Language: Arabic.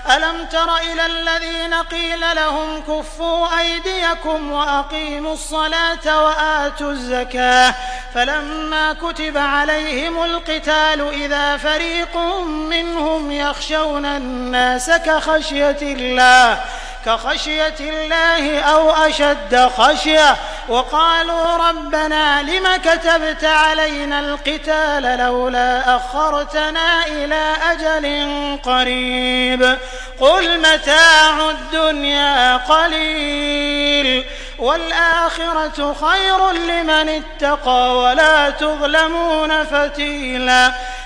ألم تر إلى الذين قيل لهم كفوا أيديكم وأقيموا الصلاة وآتوا الزكاة فلما كتب عليهم القتال إذا فريق منهم يخشون الناس كخشية الله أو أشد خشية وقالوا ربنا لم كتبت علينا القتال لولا أخرتنا إلى أجل قريب قل متاع الدنيا قليل والآخرة خير لمن اتقى ولا تظلمون فتيلا